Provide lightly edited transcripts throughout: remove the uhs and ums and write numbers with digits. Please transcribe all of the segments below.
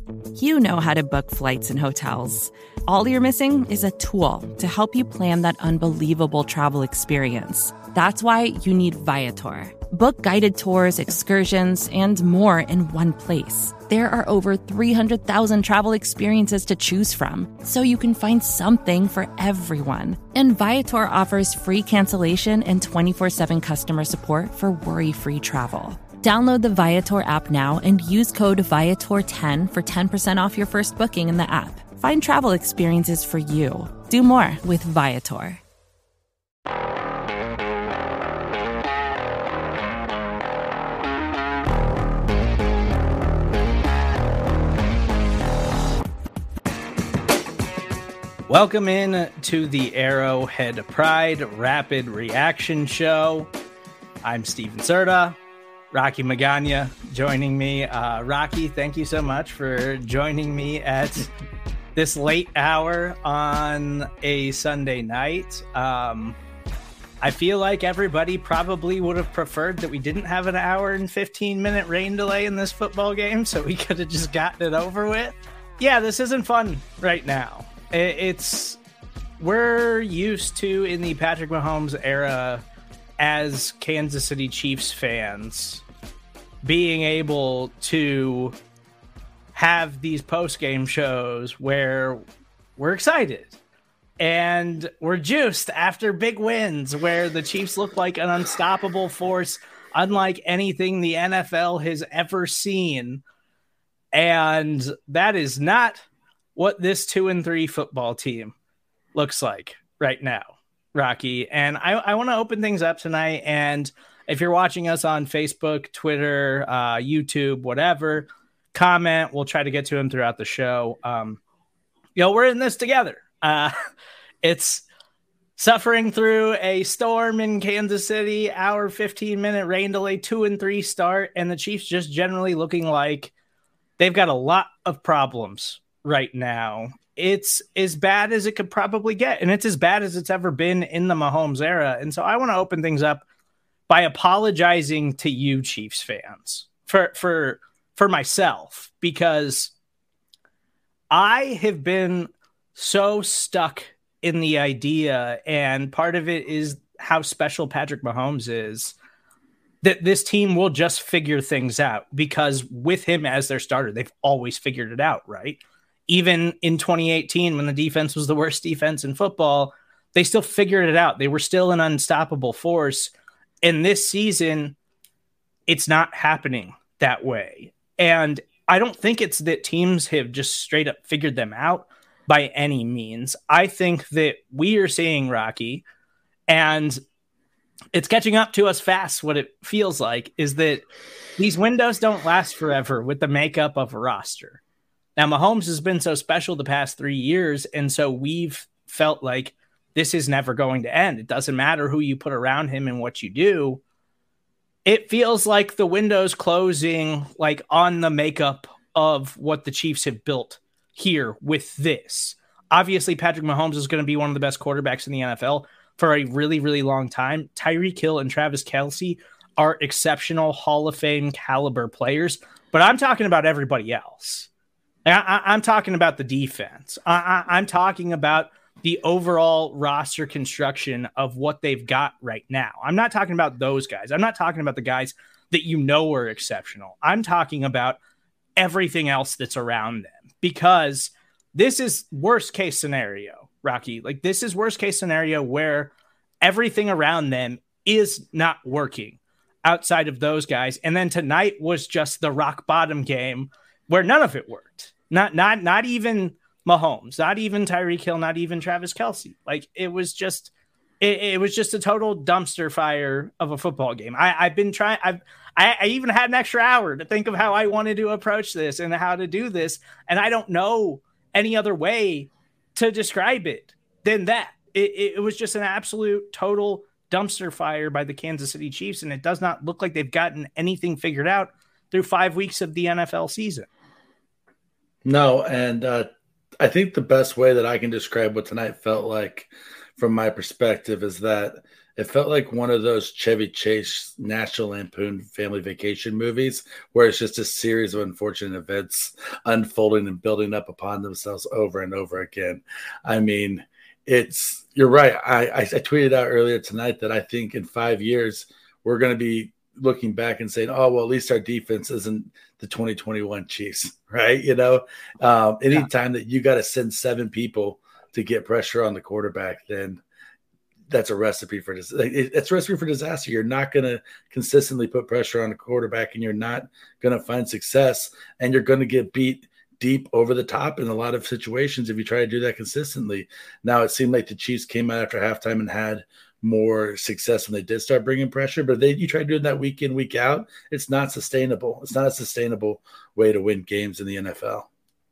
You know how to book flights and hotels. All you're missing is a tool to help you plan that unbelievable travel experience. That's why you need Viator. Book guided tours, excursions, and more in one place. There are over 300,000 travel experiences to choose from, so you can find something for everyone. And Viator offers free cancellation and 24/7 customer support for worry-free travel. Download the Viator app now and use code Viator10 for 10% off your first booking in the app. Find travel experiences for you. Do more with Viator. Welcome in to the Arrowhead Pride Rapid Reaction Show. I'm Steven Serta, Rocky Magana joining me. Rocky, thank you so much for joining me at this late hour on a Sunday night. I feel like everybody probably would have preferred that we didn't have an hour and 15-minute rain delay in this football game, so we could have just gotten it over with. Yeah, this isn't fun right now. We're used to, in the Patrick Mahomes era, as Kansas City Chiefs fans, being able to have these post-game shows where we're excited and we're juiced after big wins, where the Chiefs look like an unstoppable force, unlike anything the NFL has ever seen. And that is not what this 2-3 football team looks like right now, Rocky. And I want to open things up tonight. And if you're watching us on Facebook, Twitter, YouTube, whatever, comment. We'll try to get to them throughout the show. We're in this together. It's suffering through a storm in Kansas City, hour 15-minute rain delay, 2-3 start, and the Chiefs just generally looking like they've got a lot of problems right now. It's as bad as it could probably get, and it's as bad as it's ever been in the Mahomes era. And so I want to open things up by apologizing to you Chiefs fans for myself, because I have been so stuck in the idea, and part of it is how special Patrick Mahomes is, that this team will just figure things out, because with him as their starter, they've always figured it out, right? Even in 2018, when the defense was the worst defense in football, they still figured it out. They were still an unstoppable force. And this season, it's not happening that way. And I don't think it's that teams have just straight up figured them out by any means. I think that we are seeing, Rocky, and it's catching up to us fast. What it feels like is that these windows don't last forever with the makeup of a roster. Now, Mahomes has been so special the past 3 years, and so we've felt like this is never going to end. It doesn't matter who you put around him and what you do. It feels like the window's closing, like on the makeup of what the Chiefs have built here with this. Obviously, Patrick Mahomes is going to be one of the best quarterbacks in the NFL for a really, really long time. Tyreek Hill and Travis Kelce are exceptional Hall of Fame caliber players, but I'm talking about everybody else. I'm talking about the defense. I'm talking about the overall roster construction of what they've got right now. I'm not talking about those guys. I'm not talking about the guys that you know are exceptional. I'm talking about everything else that's around them, because this is worst case scenario, Rocky. Like, this is worst case scenario where everything around them is not working outside of those guys. And then tonight was just the rock bottom game where none of it worked. Not even Mahomes, not even Tyreek Hill, not even Travis Kelce. Like, it was just a total dumpster fire of a football game. I've been trying. I even had an extra hour to think of how I wanted to approach this and how to do this, and I don't know any other way to describe it than that. It was just an absolute total dumpster fire by the Kansas City Chiefs, and it does not look like they've gotten anything figured out through 5 weeks of the NFL season. No, and I think the best way that I can describe what tonight felt like from my perspective is that It felt like one of those Chevy Chase National Lampoon Family Vacation movies where it's just a series of unfortunate events unfolding and building up upon themselves over and over again. I mean, you're right. I tweeted out earlier tonight that I think in 5 years we're going to be looking back and saying, oh, well, at least our defense isn't the 2021 Chiefs, right? Anytime that you got to send 7 people to get pressure on the quarterback, then that's a recipe for it's a recipe for disaster. You're not going to consistently put pressure on the quarterback, and you're not going to find success, and you're going to get beat deep over the top in a lot of situations if you try to do that consistently. Now, it seemed like the Chiefs came out after halftime and had more success when they did start bringing pressure, but you try doing that week in, week out, it's not sustainable. It's not a sustainable way to win games in the NFL.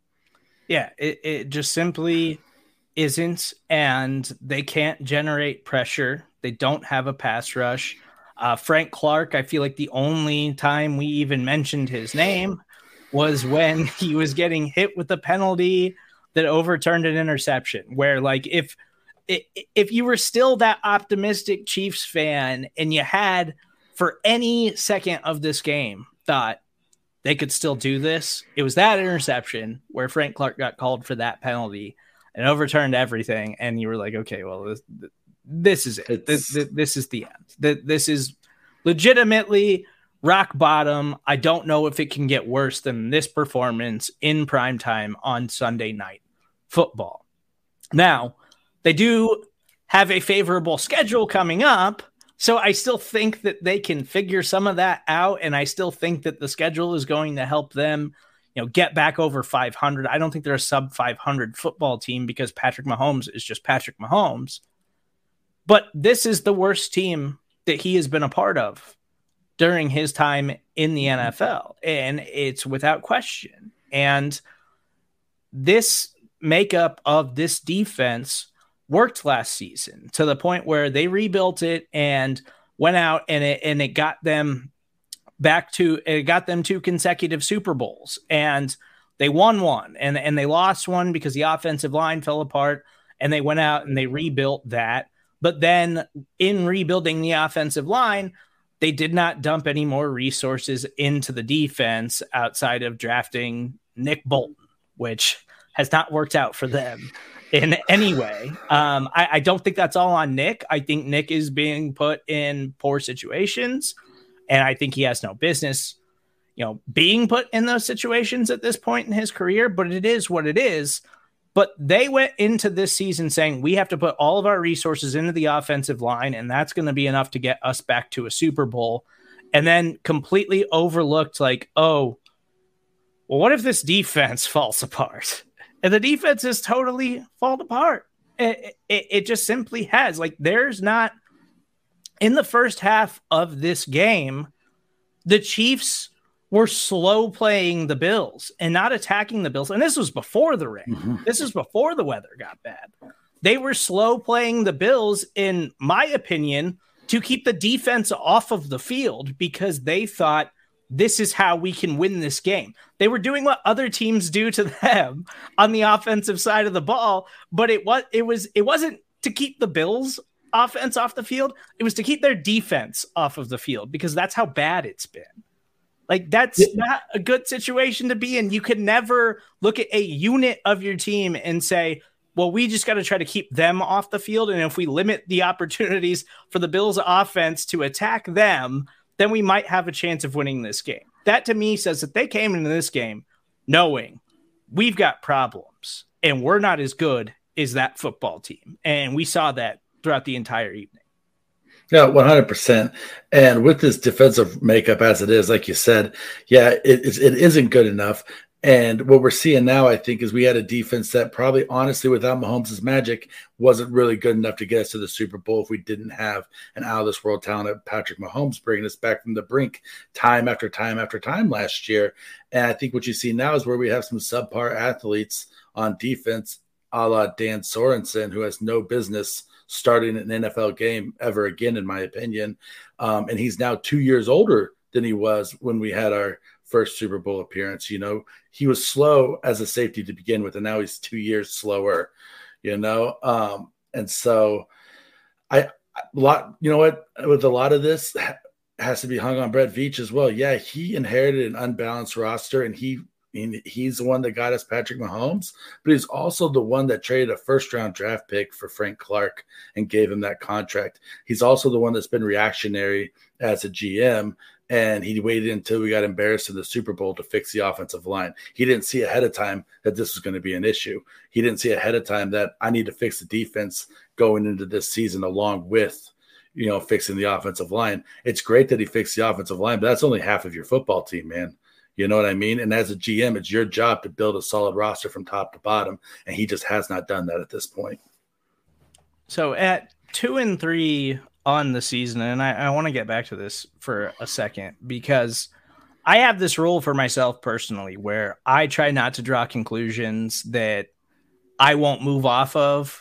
Yeah, it just simply isn't, and they can't generate pressure. They don't have a pass rush. Frank Clark, I feel like the only time we even mentioned his name was when he was getting hit with a penalty that overturned an interception, where like if you were still that optimistic Chiefs fan and you had for any second of this game thought they could still do this, it was that interception where Frank Clark got called for that penalty and overturned everything. And you were like, okay, well, this is it. This is the end. This is legitimately rock bottom. I don't know if it can get worse than this performance in primetime on Sunday Night Football. Now, they do have a favorable schedule coming up, so I still think that they can figure some of that out, and I still think that the schedule is going to help them, get back over 500. I don't think they're a sub 500 football team because Patrick Mahomes is just Patrick Mahomes. But this is the worst team that he has been a part of during his time in the NFL, and it's without question. And this makeup of this defense worked last season to the point where they rebuilt it and went out and it got them two consecutive Super Bowls, and they won one and they lost one because the offensive line fell apart, and they went out and they rebuilt that. But then in rebuilding the offensive line, they did not dump any more resources into the defense outside of drafting Nick Bolton, which has not worked out for them in any way. I don't think that's all on Nick. I think Nick is being put in poor situations, and I think he has no business, being put in those situations at this point in his career, but it is what it is. But they went into this season saying, we have to put all of our resources into the offensive line, and that's going to be enough to get us back to a Super Bowl. And then completely overlooked, like, oh, well, what if this defense falls apart? And the defense has totally fallen apart. It just simply has. Like, there's not, in the first half of this game, the Chiefs were slow playing the Bills and not attacking the Bills. And this was before the rain. Mm-hmm. This is before the weather got bad. They were slow playing the Bills, in my opinion, to keep the defense off of the field because they thought this is how we can win this game. They were doing what other teams do to them on the offensive side of the ball, but it wasn't to keep the Bills offense off the field. It was to keep their defense off of the field because that's how bad it's been. Like, that's not a good situation to be in. You could never look at a unit of your team and say, well, we just got to try to keep them off the field. And if we limit the opportunities for the Bills offense to attack them, then we might have a chance of winning this game. That to me says that they came into this game knowing we've got problems and we're not as good as that football team. And we saw that throughout the entire evening. Yeah, 100%. And with this defensive makeup as it is, like you said, it isn't good enough. And what we're seeing now, I think, is we had a defense that probably, honestly, without Mahomes' magic, wasn't really good enough to get us to the Super Bowl if we didn't have an out-of-this-world talent, Patrick Mahomes, bringing us back from the brink time after time after time last year. And I think what you see now is where we have some subpar athletes on defense, a la Dan Sorensen, who has no business starting an NFL game ever again, in my opinion. And he's now 2 years older than he was when we had our first Super Bowl appearance. He was slow as a safety to begin with, and now he's 2 years slower, and so I You know what? With a lot of this has to be hung on Brett Veach as well. Yeah, he inherited an unbalanced roster, and he's the one that got us Patrick Mahomes, but he's also the one that traded a first-round draft pick for Frank Clark and gave him that contract. He's also the one that's been reactionary as a GM, and he waited until we got embarrassed in the Super Bowl to fix the offensive line. He didn't see ahead of time that this was going to be an issue. He didn't see ahead of time that I need to fix the defense going into this season along with, fixing the offensive line. It's great that he fixed the offensive line, but that's only half of your football team, man. You know what I mean? And as a GM, it's your job to build a solid roster from top to bottom, and he just has not done that at this point. So at 2-3 on the season, and I want to get back to this for a second, because I have this rule for myself personally where I try not to draw conclusions that I won't move off of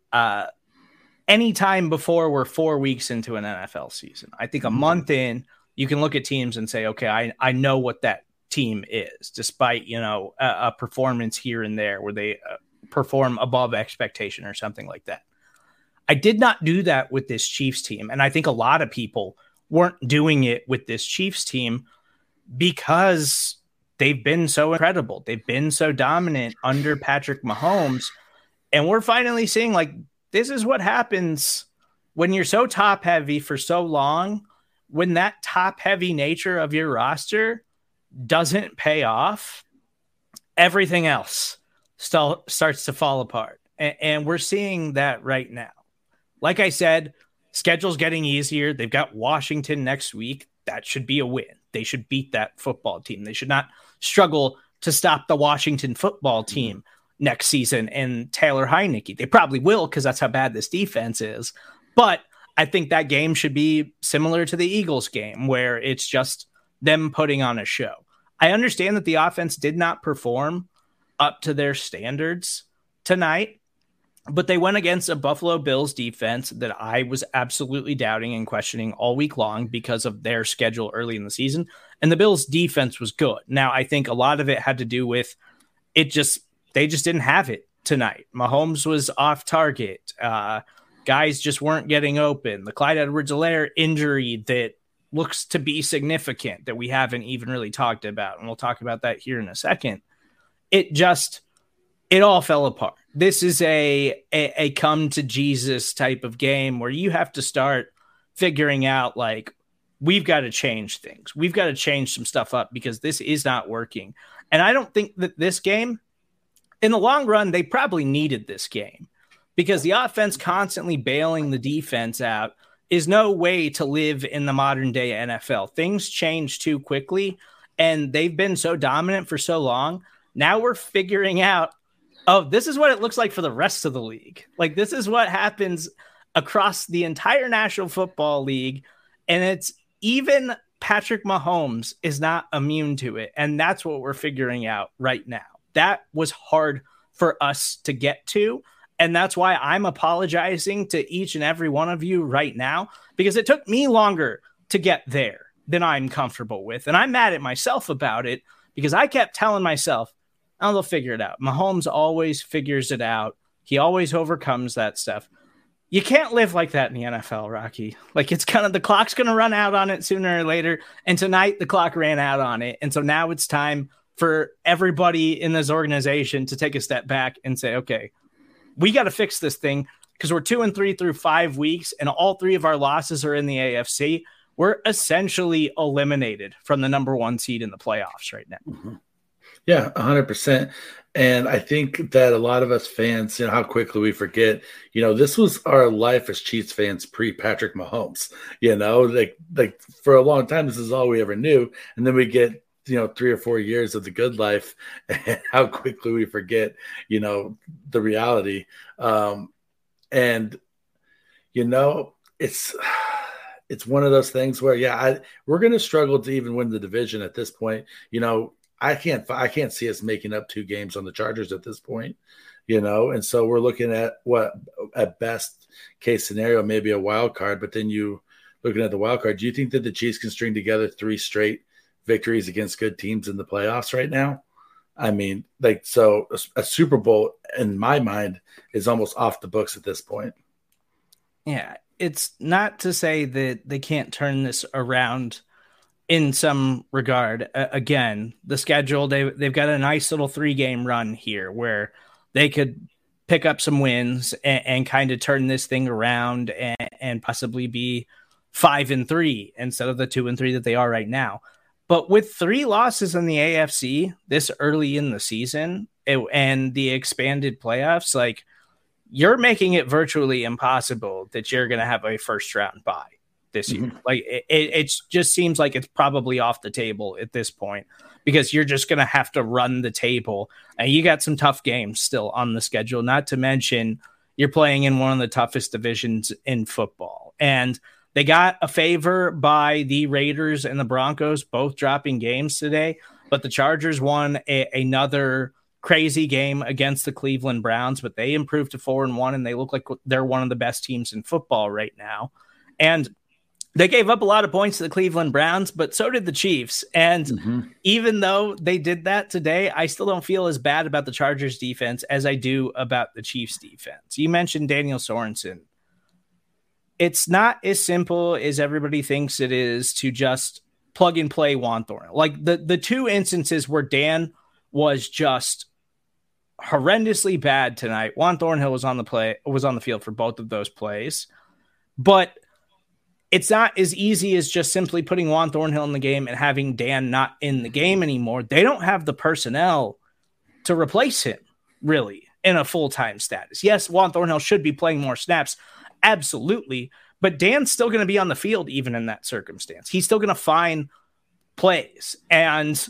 anytime before we're 4 weeks into an NFL season. I think a month in, you can look at teams and say, okay, I know what that team is, despite, a performance here and there where they perform above expectation or something like that. I did not do that with this Chiefs team. And I think a lot of people weren't doing it with this Chiefs team because they've been so incredible. They've been so dominant under Patrick Mahomes. And we're finally seeing, like, this is what happens when you're so top heavy for so long, when that top heavy nature of your roster doesn't pay off, everything else starts to fall apart. And we're seeing that right now. Like I said, schedule's getting easier. They've got Washington next week. That should be a win. They should beat that football team. They should not struggle to stop the Washington football team next season and Taylor Heineke. They probably will, because that's how bad this defense is. But I think that game should be similar to the Eagles game, where it's just them putting on a show. I understand that the offense did not perform up to their standards tonight, but they went against a Buffalo Bills defense that I was absolutely doubting and questioning all week long because of their schedule early in the season. And the Bills defense was good. Now, I think a lot of it had to do with they just didn't have it tonight. Mahomes was off target. Guys just weren't getting open. The Clyde Edwards-Helaire injury that looks to be significant that we haven't even really talked about, and we'll talk about that here in a second. It all fell apart. This is a come to Jesus type of game where you have to start figuring out, like, we've got to change things. We've got to change some stuff up because this is not working. And I don't think that this game, in the long run, they probably needed this game, because the offense constantly bailing the defense out is no way to live in the modern day NFL. Things change too quickly, and they've been so dominant for so long. Now we're figuring out, oh, this is what it looks like for the rest of the league. Like, this is what happens across the entire National Football League. And it's even Patrick Mahomes is not immune to it. And that's what we're figuring out right now. That was hard for us to get to. And that's why I'm apologizing to each and every one of you right now, because it took me longer to get there than I'm comfortable with. And I'm mad at myself about it, because I kept telling myself, oh, they'll figure it out. Mahomes always figures it out. He always overcomes that stuff. You can't live like that in the NFL, Rocky. Like, it's the clock's going to run out on it sooner or later. And tonight the clock ran out on it. And so now it's time for everybody in this organization to take a step back and say, okay, we got to fix this thing, because we're 2-3 through 5 weeks and all 3 of our losses are in the AFC. We're essentially eliminated from the number 1 seed in the playoffs right now. Mm-hmm. Yeah, 100%. And I think that a lot of us fans, how quickly we forget, this was our life as Chiefs fans pre-Patrick Mahomes, like for a long time, this is all we ever knew. And then we get, 3 or 4 years of the good life, and how quickly we forget, the reality. And it's one of those things where, we're going to struggle to even win the division at this point. I can't see us making up 2 games on the Chargers at this point, and so we're looking at what at best case scenario, maybe a wild card, but then you looking at the wild card, do you think that the Chiefs can string together 3 straight victories against good teams in the playoffs right now? I mean, so a Super Bowl in my mind is almost off the books at this point. Yeah. it's not to say that they can't turn this around in some regard. Again, the schedule, they've got a nice little 3-game run here where they could pick up some wins and kind of turn this thing around and possibly be 5-3 instead of the 2-3 that they are right now. But with 3 losses in the AFC this early in the season and the expanded playoffs, like, you're making it virtually impossible that you're going to have a first round bye this year. Like, it just seems like it's probably off the table at this point, because you're just going to have to run the table, and you got some tough games still on the schedule, not to mention you're playing in one of the toughest divisions in football. And they got a favor by the Raiders and the Broncos both dropping games today, but the Chargers won another crazy game against the Cleveland Browns, but they improved to 4-1, and they look like they're one of the best teams in football right now. And they gave up a lot of points to the Cleveland Browns, but so did the Chiefs. And even though they did that today, I still don't feel as bad about the Chargers defense as I do about the Chiefs defense. You mentioned Daniel Sorensen. It's not as simple as everybody thinks it is to just plug and play Juan Thornhill. Like, the 2 instances where Dan was just horrendously bad tonight, Juan Thornhill was on the field for both of those plays. But it's not as easy as just simply putting Juan Thornhill in the game and having Dan not in the game anymore. They don't have the personnel to replace him, really, in a full-time status. Yes, Juan Thornhill should be playing more snaps, absolutely, but Dan's still going to be on the field even in that circumstance. He's still going to find plays, and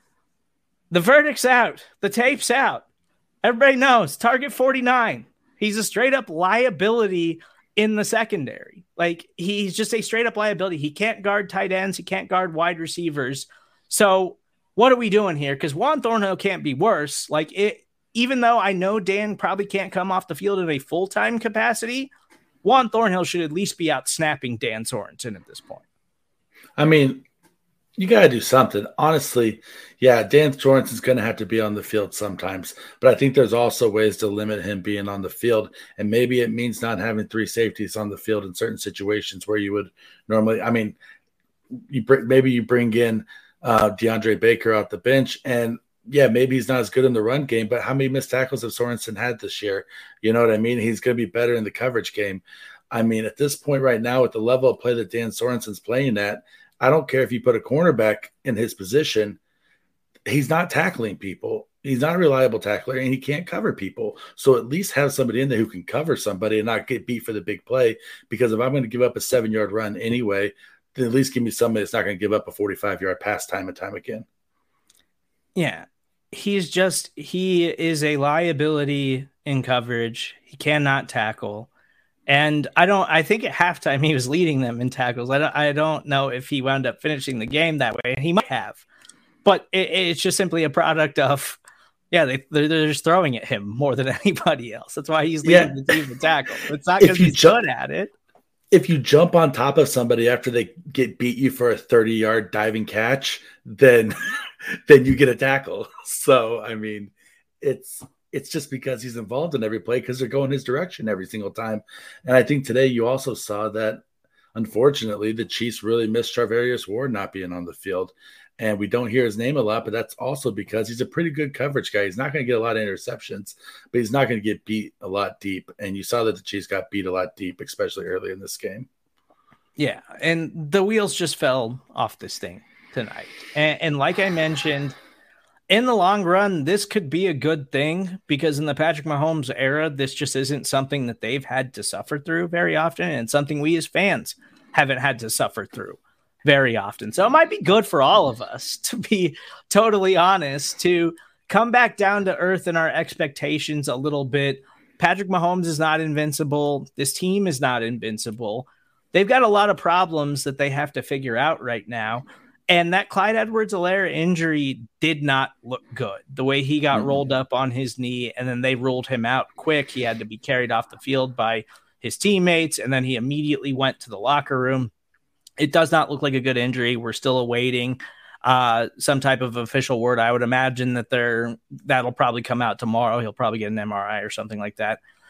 the verdict's out. The tape's out. Everybody knows Target 49. He's a straight-up liability in the secondary. Like, he's just a straight-up liability. He can't guard tight ends. He can't guard wide receivers. So what are we doing here? Because Juan Thornhill can't be worse. Like, even though I know Dan probably can't come off the field in a full-time capacity, Juan Thornhill should at least be out snapping Dan Sorensen at this point. I mean, you got to do something. Honestly, yeah, Dan Sorensen's going to have to be on the field sometimes, but I think there's also ways to limit him being on the field, and maybe it means not having 3 safeties on the field in certain situations where you would normally – I mean, maybe you bring in DeAndre Baker off the bench, and yeah, maybe he's not as good in the run game, but how many missed tackles have Sorensen had this year? You know what I mean? He's going to be better in the coverage game. I mean, at this point right now, with the level of play that Dan Sorensen's playing at, I don't care if you put a cornerback in his position, he's not tackling people. He's not a reliable tackler, and he can't cover people. So at least have somebody in there who can cover somebody and not get beat for the big play, because if I'm going to give up a 7-yard run anyway, then at least give me somebody that's not going to give up a 45-yard pass time and time again. Yeah, he is a liability in coverage. He cannot tackle. And I think at halftime he was leading them in tackles. I don't know if he wound up finishing the game that way, and he might have. But it's just simply a product of, they're just throwing at him more than anybody else. That's why he's leading the team in tackle. It's not because he's good at it. If you jump on top of somebody after they beat you for a 30-yard diving catch, then you get a tackle. So, I mean, it's just because he's involved in every play because they're going his direction every single time. And I think today you also saw that, unfortunately, the Chiefs really missed Charvarius Ward not being on the field. And we don't hear his name a lot, but that's also because he's a pretty good coverage guy. He's not going to get a lot of interceptions, but he's not going to get beat a lot deep. And you saw that the Chiefs got beat a lot deep, especially early in this game. Yeah, and the wheels just fell off this thing tonight. And like I mentioned, in the long run, this could be a good thing, because in the Patrick Mahomes era, this just isn't something that they've had to suffer through very often, and something we as fans haven't had to suffer through very often. So it might be good for all of us, to be totally honest, to come back down to earth in our expectations a little bit. Patrick Mahomes is not invincible. This team is not invincible. They've got a lot of problems that they have to figure out right now. And that Clyde Edwards-Helaire injury did not look good. The way he got rolled up on his knee, and then they ruled him out quick. He had to be carried off the field by his teammates, and then he immediately went to the locker room. It does not look like a good injury. We're still awaiting some type of official word. I would imagine that that'll probably come out tomorrow. He'll probably get an MRI or something like that.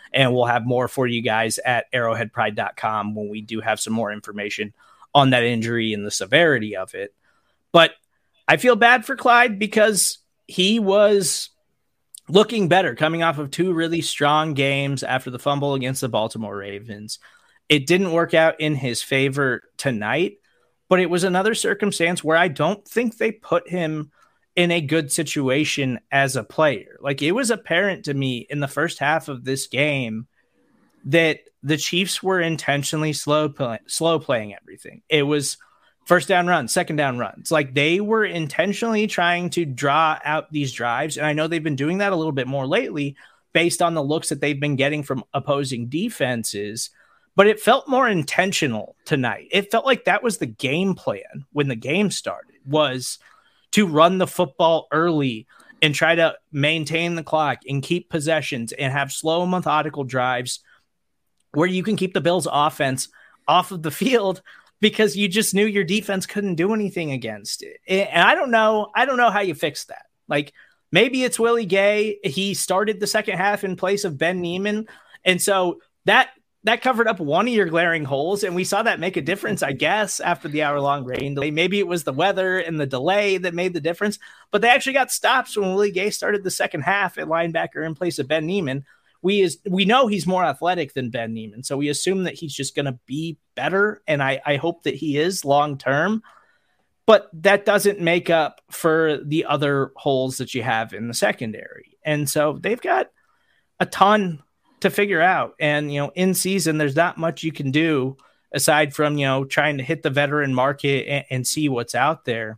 And we'll have more for you guys at arrowheadpride.com when we do have some more information on that injury and the severity of it. But I feel bad for Clyde because he was looking better coming off of 2 really strong games after the fumble against the Baltimore Ravens. It didn't work out in his favor tonight, but it was another circumstance where I don't think they put him in a good situation as a player. Like, it was apparent to me in the first half of this game that the Chiefs were intentionally slow playing everything. It was first down runs, second down runs. Like, they were intentionally trying to draw out these drives. And I know they've been doing that a little bit more lately based on the looks that they've been getting from opposing defenses. But it felt more intentional tonight. It felt like that was the game plan when the game started, was to run the football early and try to maintain the clock and keep possessions and have slow, methodical drives where you can keep the Bills' offense off of the field because you just knew your defense couldn't do anything against it. And I don't know how you fix that. Like, maybe it's Willie Gay. He started the second half in place of Ben Niemann. And so that covered up one of your glaring holes, and we saw that make a difference, I guess, after the hour-long rain delay. Maybe it was the weather and the delay that made the difference, but they actually got stops when Willie Gay started the second half at linebacker in place of Ben Niemann. We know he's more athletic than Ben Niemann, so we assume that he's just going to be better, and I hope that he is long-term, but that doesn't make up for the other holes that you have in the secondary. And so they've got a ton to figure out. And, in season, there's not much you can do aside from, trying to hit the veteran market and see what's out there.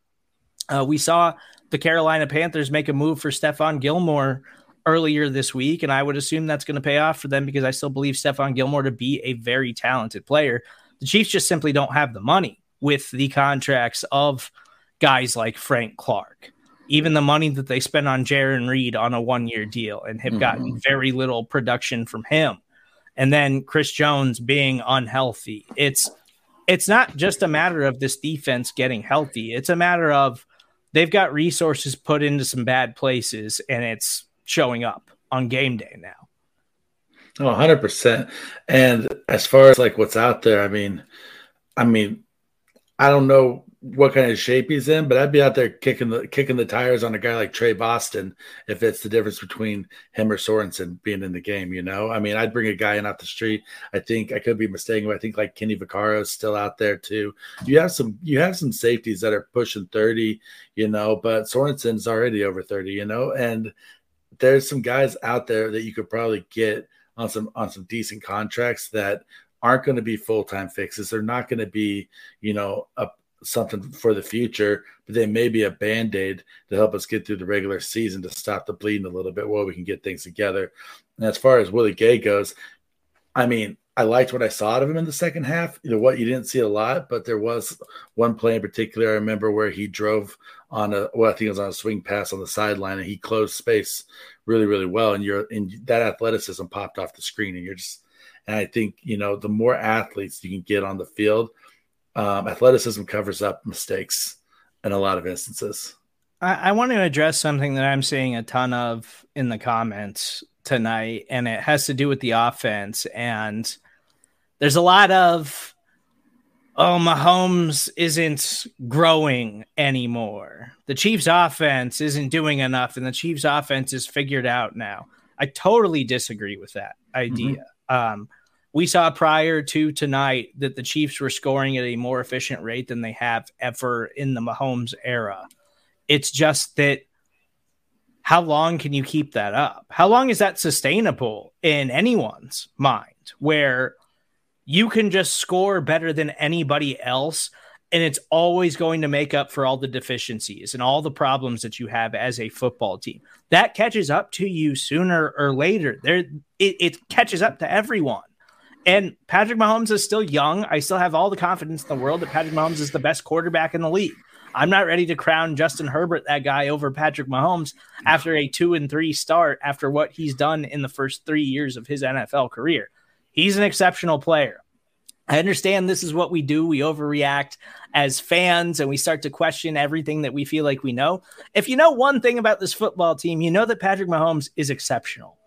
We saw the Carolina Panthers make a move for Stephon Gilmore earlier this week, and I would assume that's going to pay off for them because I still believe Stephon Gilmore to be a very talented player. The Chiefs just simply don't have the money with the contracts of guys like Frank Clark. Even the money that they spent on Jaron Reed on a 1-year deal and have gotten very little production from him. And then Chris Jones being unhealthy. It's not just a matter of this defense getting healthy. It's a matter of they've got resources put into some bad places, and it's showing up on game day now. Oh, 100%. And as far as like what's out there, I mean, I don't know what kind of shape he's in, but I'd be out there kicking the tires on a guy like Trey Boston if it's the difference between him or Sorensen being in the game, I mean, I'd bring a guy in off the street. I think I could be mistaken, but I think like Kenny Vaccaro is still out there too. You have some safeties that are pushing 30, but Sorensen's already over 30, and there's some guys out there that you could probably get on some decent contracts that aren't going to be full-time fixes. They're not going to be, something for the future, but they may be a Band-Aid to help us get through the regular season to stop the bleeding a little bit while we can get things together. And as far as Willie Gay goes, I mean, I liked what I saw out of him in the second half. You didn't see a lot, but there was one play in particular I remember where he drove on I think it was on a swing pass on the sideline, and he closed space really, really well. And that athleticism popped off the screen, and I think, the more athletes you can get on the field, athleticism covers up mistakes in a lot of instances. I want to address something that I'm seeing a ton of in the comments tonight, and it has to do with the offense. And there's a lot of, Mahomes isn't growing anymore. The Chiefs offense isn't doing enough, and the Chiefs offense is figured out now. I totally disagree with that idea. We saw prior to tonight that the Chiefs were scoring at a more efficient rate than they have ever in the Mahomes era. It's just that how long can you keep that up? How long is that sustainable in anyone's mind where you can just score better than anybody else and it's always going to make up for all the deficiencies and all the problems that you have as a football team? That catches up to you sooner or later. It catches up to everyone. And Patrick Mahomes is still young. I still have all the confidence in the world that Patrick Mahomes is the best quarterback in the league. I'm not ready to crown Justin Herbert that guy over Patrick Mahomes after a 2-3 start after what he's done in the first 3 years of his NFL career. He's an exceptional player. I understand this is what we do. We overreact as fans and we start to question everything that we feel like we know. If you know one thing about this football team, you know that Patrick Mahomes is exceptional.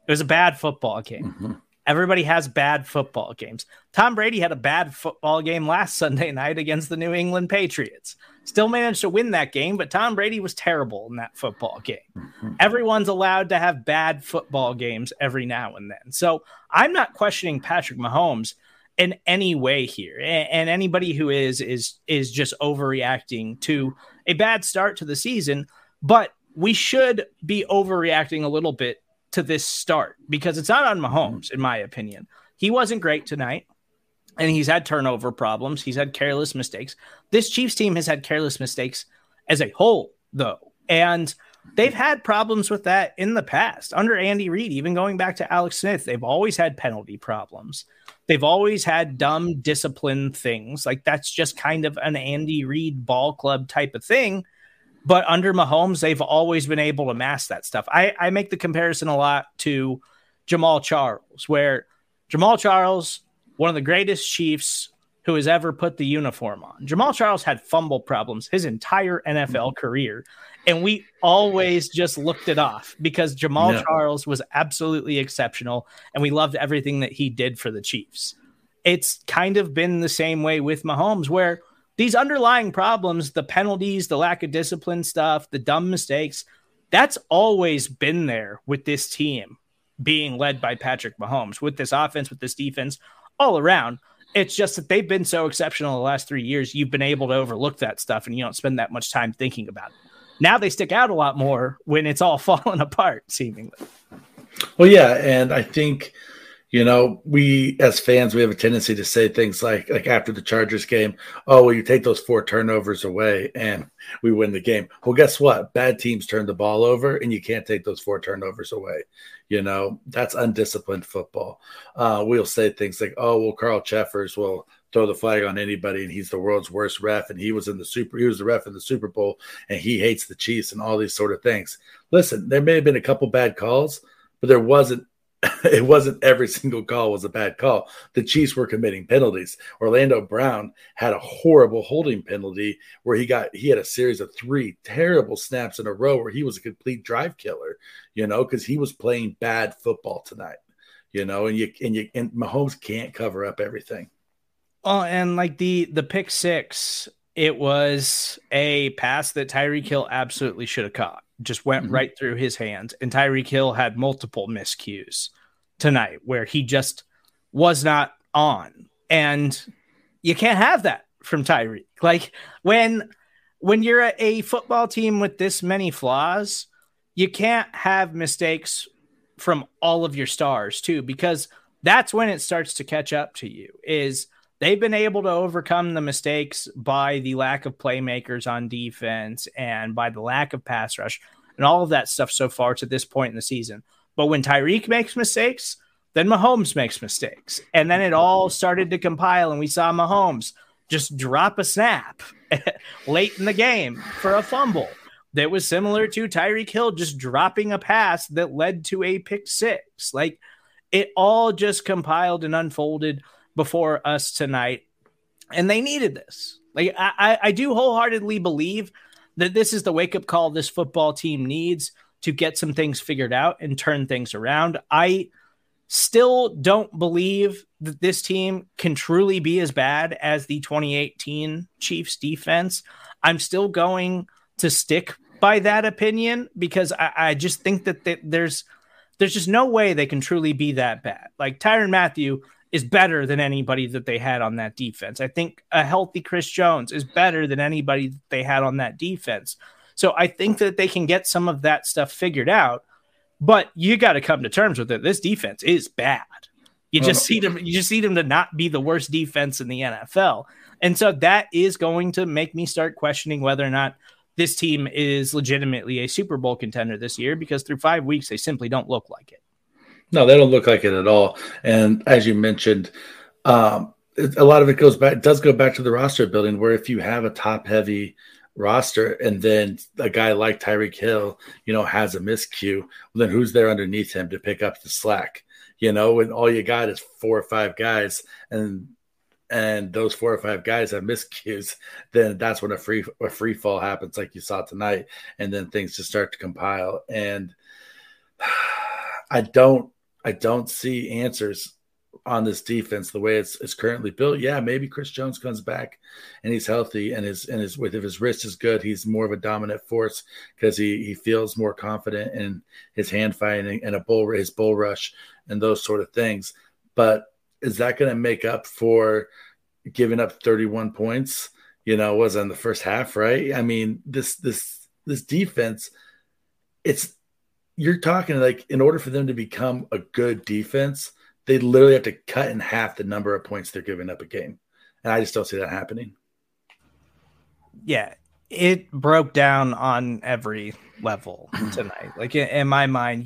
It was a bad football game. Mm-hmm. Everybody has bad football games. Tom Brady had a bad football game last Sunday night against the New England Patriots. Still managed to win that game, but Tom Brady was terrible in that football game. Mm-hmm. Everyone's allowed to have bad football games every now and then. So I'm not questioning Patrick Mahomes in any way here. And anybody who is just overreacting to a bad start to the season. But we should be overreacting a little bit to this start because it's not on Mahomes, in my opinion. He wasn't great tonight, and he's had turnover problems. He's had careless mistakes. This Chiefs team has had careless mistakes as a whole, though, and they've had problems with that in the past. Under Andy Reid, even going back to Alex Smith, they've always had penalty problems. They've always had dumb discipline things. Like, that's just kind of an Andy Reid ball club type of thing. But under Mahomes, they've always been able to mask that stuff. I make the comparison a lot to Jamal Charles, where Jamal Charles, one of the greatest Chiefs who has ever put the uniform on. Jamal Charles had fumble problems his entire NFL career, and we always just looked it off because Jamal Charles was absolutely exceptional, and we loved everything that he did for the Chiefs. It's kind of been the same way with Mahomes, where these underlying problems, the penalties, the lack of discipline stuff, the dumb mistakes, that's always been there with this team being led by Patrick Mahomes, with this offense, with this defense, all around. It's just that they've been so exceptional the last 3 years, you've been able to overlook that stuff and you don't spend that much time thinking about it. Now they stick out a lot more when it's all falling apart, seemingly. Well, yeah, and I think, you know, we as fans, we have a tendency to say things like after the Chargers game, oh, well, you take those 4 turnovers away and we win the game. Well, guess what? Bad teams turn the ball over and you can't take those 4 turnovers away. You know, that's undisciplined football. We'll say things like, oh, well, Carl Cheffers will throw the flag on anybody and he's the world's worst ref and he was the ref in the Super Bowl and he hates the Chiefs and all these sort of things. Listen, there may have been a couple bad calls, but it wasn't every single call was a bad call. The Chiefs were committing penalties. Orlando Brown had a horrible holding penalty where he had a series of 3 terrible snaps in a row where he was a complete drive killer, you know, because he was playing bad football tonight, you know, and Mahomes can't cover up everything. Oh, and like the pick 6, it was a pass that Tyreek Hill absolutely should have caught. Just went right through his hands. And Tyreek Hill had multiple miscues tonight where he just was not on. And you can't have that from Tyreek. Like when you're a football team with this many flaws, you can't have mistakes from all of your stars too, because that's when it starts to catch up to you. Is they've been able to overcome the mistakes by the lack of playmakers on defense and by the lack of pass rush and all of that stuff so far to this point in the season. But when Tyreek makes mistakes, then Mahomes makes mistakes. And then it all started to compile, and we saw Mahomes just drop a snap late in the game for a fumble that was similar to Tyreek Hill just dropping a pass that led to a pick 6. Like, it all just compiled and unfolded before us tonight, and they needed this. Like, I do wholeheartedly believe that this is the wake-up call this football team needs to get some things figured out and turn things around. I still don't believe that this team can truly be as bad as the 2018 Chiefs defense. I'm still going to stick by that opinion because I just think that there's just no way they can truly be that bad. Like, Tyrann Mathieu is better than anybody that they had on that defense. I think a healthy Chris Jones is better than anybody that they had on that defense. So I think that they can get some of that stuff figured out, but you got to come to terms with it. This defense is bad. You just need them to not be the worst defense in the NFL. And so that is going to make me start questioning whether or not this team is legitimately a Super Bowl contender this year, because through 5 weeks, they simply don't look like it. No, they don't look like it at all. And as you mentioned, a lot of it does go back to the roster building, where if you have a top-heavy roster and then a guy like Tyreek Hill, you know, has a miscue, well, then who's there underneath him to pick up the slack? You know, when all you got is 4 or 5 guys and those 4 or 5 guys have miscues, then that's when a free fall happens, like you saw tonight, and then things just start to compile. And I don't see answers on this defense the way it's currently built. Yeah, maybe Chris Jones comes back and he's healthy and his if his wrist is good, he's more of a dominant force because he feels more confident in his hand fighting and his bull rush and those sort of things. But is that going to make up for giving up 31 points? Was in the first half, right? I mean, this defense, you're talking like in order for them to become a good defense, they literally have to cut in half the number of points they're giving up a game. And I just don't see that happening. Yeah, it broke down on every level tonight. Like in my mind,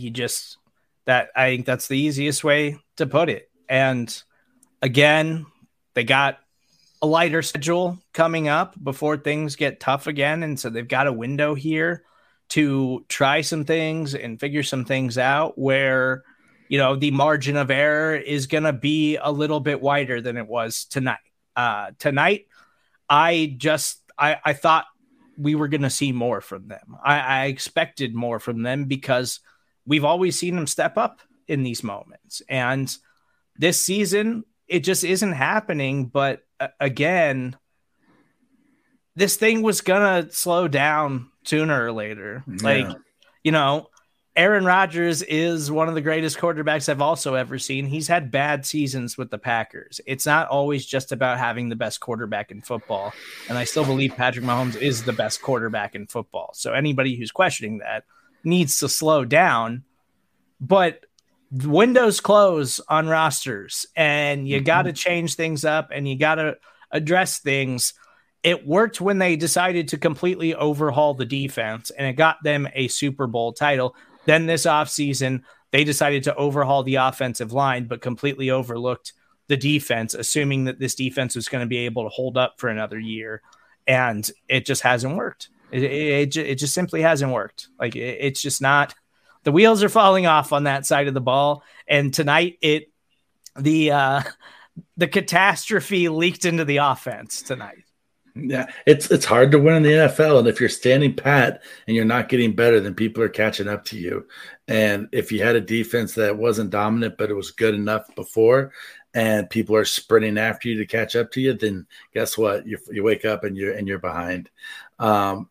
I think that's the easiest way to put it. And again, they got a lighter schedule coming up before things get tough again. And so they've got a window here to try some things and figure some things out where, the margin of error is going to be a little bit wider than it was tonight. Tonight, I thought we were going to see more from them. I expected more from them because we've always seen them step up in these moments. And this season, it just isn't happening. But again, this thing was going to slow down sooner or later. Yeah. Aaron Rodgers is one of the greatest quarterbacks I've also ever seen. He's had bad seasons with the Packers. It's not always just about having the best quarterback in football. And I still believe Patrick Mahomes is the best quarterback in football. So anybody who's questioning that needs to slow down. But windows close on rosters and you got to change things up and you got to address things. It worked when they decided to completely overhaul the defense and it got them a Super Bowl title. Then this offseason, they decided to overhaul the offensive line, but completely overlooked the defense, assuming that this defense was going to be able to hold up for another year. And it just hasn't worked. It just simply hasn't worked. Like it's just not. The wheels are falling off on that side of the ball. And tonight, the catastrophe leaked into the offense tonight. Yeah, it's hard to win in the NFL, and if you're standing pat and you're not getting better, then people are catching up to you. And if you had a defense that wasn't dominant, but it was good enough before, and people are sprinting after you to catch up to you, then guess what? You wake up and you're behind. I'm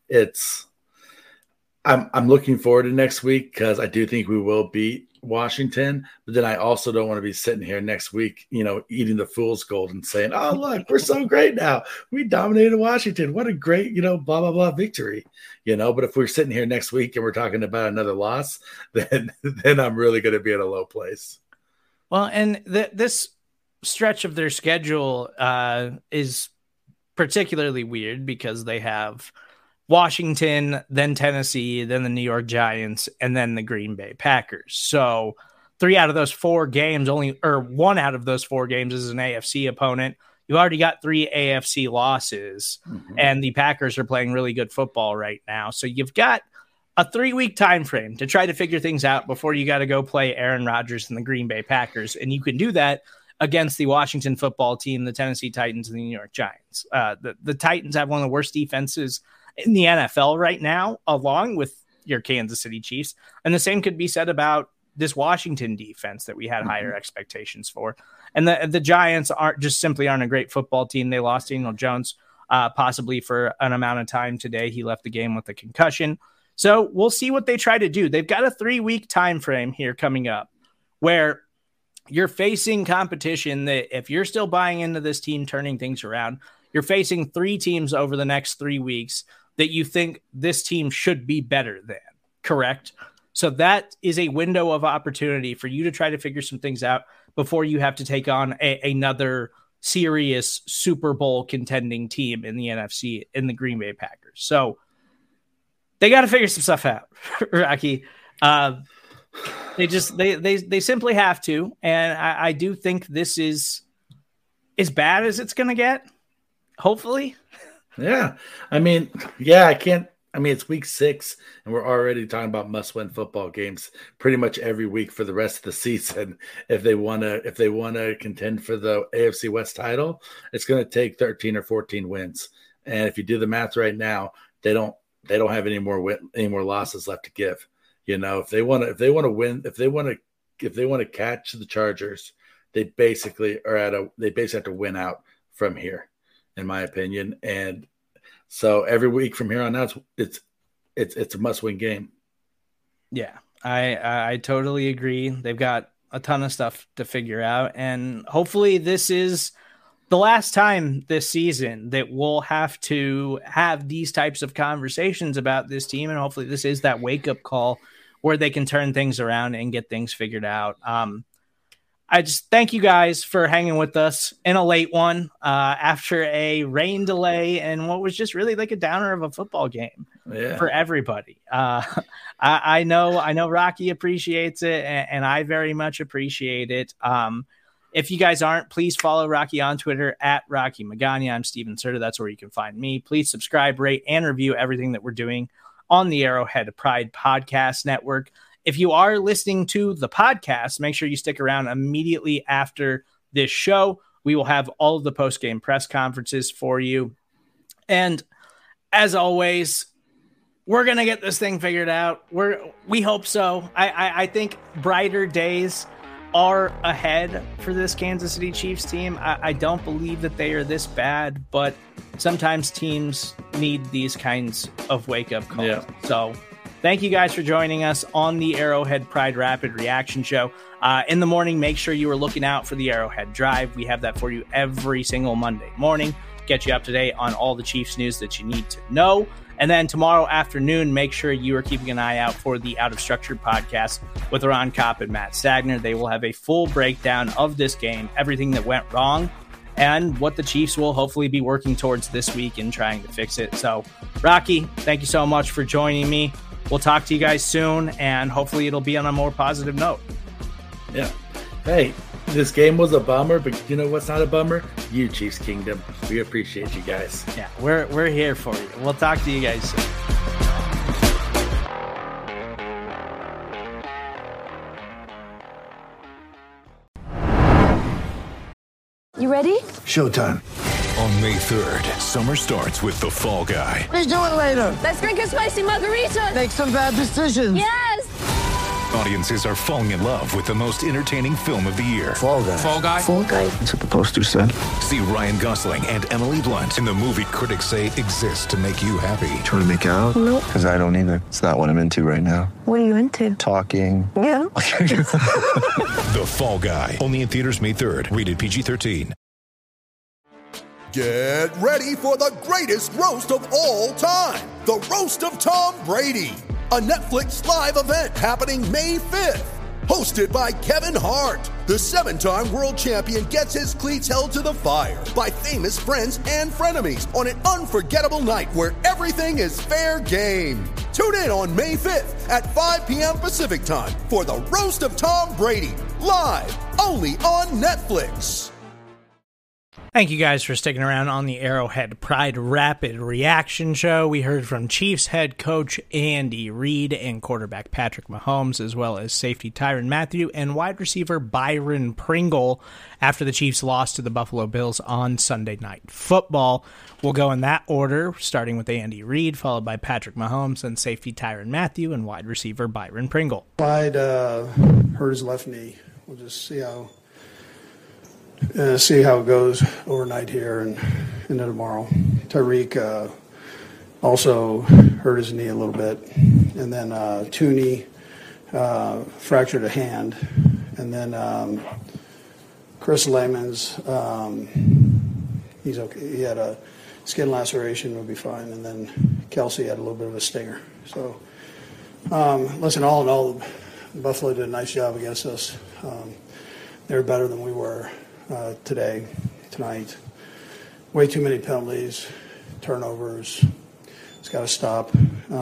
looking forward to next week because I do think we will beat Washington, but then I also don't want to be sitting here next week, eating the fool's gold and saying, "Oh, look, we're so great now. We dominated Washington. What a great, blah blah blah victory." But if we're sitting here next week and we're talking about another loss, then I'm really going to be at a low place. Well, and this stretch of their schedule is particularly weird because they have Washington, then Tennessee, then the New York Giants, and then the Green Bay Packers. So 3 out of those 4 games, 1 out of those 4 games is an AFC opponent. You already got 3 AFC losses, and the Packers are playing really good football right now. So you've got a 3-week time frame to try to figure things out before you got to go play Aaron Rodgers and the Green Bay Packers. And you can do that against the Washington football team, the Tennessee Titans, and the New York Giants. The Titans have one of the worst defenses in the NFL right now, along with your Kansas City Chiefs. And the same could be said about this Washington defense that we had higher expectations for. And the Giants aren't a great football team. They lost Daniel Jones possibly for an amount of time today. He left the game with a concussion. So we'll see what they try to do. They've got a 3-week time frame here coming up where you're facing competition that if you're still buying into this team turning things around, you're facing 3 teams over the next 3 weeks that you think this team should be better than, correct? So that is a window of opportunity for you to try to figure some things out before you have to take on another serious Super Bowl contending team in the NFC in the Green Bay Packers. So they got to figure some stuff out, Rocky. They simply have to. And I do think this is as bad as it's going to get, hopefully. Yeah. It's week 6 and we're already talking about must-win football games pretty much every week for the rest of the season. If they want to contend for the AFC West title, it's going to take 13 or 14 wins. And if you do the math right now, they don't have any more losses left to give. If they want to to catch the Chargers, they basically have to win out from here, in my opinion. And so every week from here on out, it's a must-win game. Yeah, I totally agree. They've got a ton of stuff to figure out, and hopefully this is the last time this season that we'll have to have these types of conversations about this team, and hopefully this is that wake-up call where they can turn things around and get things figured out. I just thank you guys for hanging with us in a late one after a rain delay and what was just really like a downer of a football game for everybody. I know Rocky appreciates it, and I very much appreciate it. If you guys aren't, please follow Rocky on Twitter at Rocky Magana. I'm Steven Serta. That's where you can find me. Please subscribe, rate, and review everything that we're doing on the Arrowhead Pride Podcast Network. If you are listening to the podcast, make sure you stick around immediately after this show. We will have all of the post-game press conferences for you. And as always, we're going to get this thing figured out. We hope so. I think brighter days are ahead for this Kansas City Chiefs team. I don't believe that they are this bad, but sometimes teams need these kinds of wake-up calls. Yeah. So thank you guys for joining us on the Arrowhead Pride Rapid Reaction Show. In the morning, make sure you are looking out for the Arrowhead Drive. We have that for you every single Monday morning. Get you up to date on all the Chiefs news that you need to know. And then tomorrow afternoon, make sure you are keeping an eye out for the Out of Structure podcast with Ron Kopp and Matt Stagner. They will have a full breakdown of this game, everything that went wrong, and what the Chiefs will hopefully be working towards this week in trying to fix it. So, Rocky, thank you so much for joining me. We'll talk to you guys soon, and hopefully it'll be on a more positive note. Yeah. Hey, this game was a bummer, but you know what's not a bummer? You, Chiefs Kingdom. We appreciate you guys. Yeah, we're here for you. We'll talk to you guys soon. You ready? Showtime. On May 3rd, summer starts with The Fall Guy. Let's do it later. Let's drink a spicy margarita. Make some bad decisions. Yes! Audiences are falling in love with the most entertaining film of the year. Fall Guy. Fall Guy? Fall Guy. That's what the poster said. See Ryan Gosling and Emily Blunt in the movie critics say exists to make you happy. Trying to make it out? Nope. Because I don't either. It's not what I'm into right now. What are you into? Talking. Yeah. The Fall Guy. Only in theaters May 3rd. Rated PG-13. Get ready for the greatest roast of all time. The Roast of Tom Brady. A Netflix live event happening May 5th. Hosted by Kevin Hart. The 7-time world champion gets his cleats held to the fire by famous friends and frenemies on an unforgettable night where everything is fair game. Tune in on May 5th at 5 p.m. Pacific time for the Roast of Tom Brady. Live only on Netflix. Thank you guys for sticking around on the Arrowhead Pride Rapid Reaction Show. We heard from Chiefs head coach Andy Reid and quarterback Patrick Mahomes, as well as safety Tyrann Mathieu and wide receiver Byron Pringle after the Chiefs lost to the Buffalo Bills on Sunday Night Football. We'll go in that order, starting with Andy Reid, followed by Patrick Mahomes, and safety Tyrann Mathieu and wide receiver Byron Pringle. Clyde hurt his left knee. We'll just see how it goes overnight here and into tomorrow. Tyreek also hurt his knee a little bit. And then Tooney fractured a hand. And then Chris Layman's, he's okay. He had a skin laceration, will be fine. And then Kelsey had a little bit of a stinger. So, listen, all in all, Buffalo did a nice job against us. They were better than we were. Tonight, way too many penalties, turnovers. It's got to stop.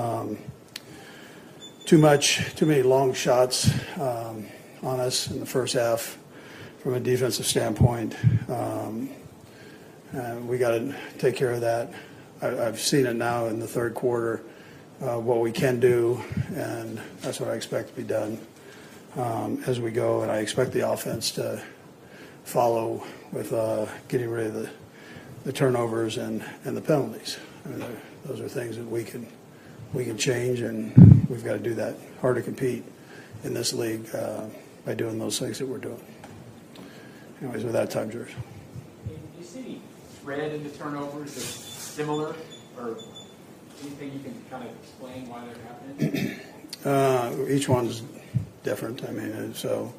Too many long shots on us in the first half from a defensive standpoint. And we got to take care of that. I've seen it now in the third quarter, what we can do, and that's what I expect to be done as we go. And I expect the offense to follow with getting rid of the turnovers and the penalties. I mean, those are things that we can change, and we've got to do that. Hard to compete in this league, by doing those things that we're doing. Anyways, with that time, George. Do you see any thread in the turnovers that's similar, or anything you can kind of explain why they're happening? Each one's different. I mean, so